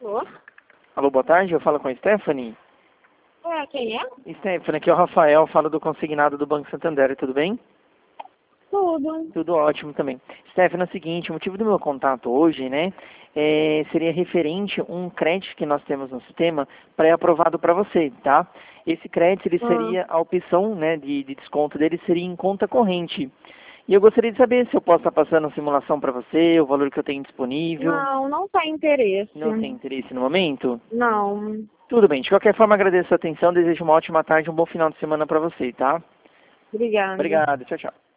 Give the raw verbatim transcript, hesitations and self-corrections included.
Alô? Alô, boa tarde, eu falo com a Stephanie. É, quem é? Stephanie, aqui é o Rafael, falo do consignado do Banco Santander, tudo bem? Tudo. Tudo ótimo também. Stephanie, é o seguinte, o motivo do meu contato hoje, né, é, seria referente a um crédito que nós temos no sistema pré-aprovado para você, tá? Esse crédito, ele Ah. seria, a opção, né, de, de desconto dele seria em conta corrente. E eu gostaria de saber se eu posso estar passando a simulação para você, o valor que eu tenho disponível. Não, não tem interesse. Não tem interesse no momento? Não. Tudo bem, de qualquer forma agradeço a atenção, desejo uma ótima tarde, um bom final de semana para você, tá? Obrigada. Obrigado, tchau, tchau.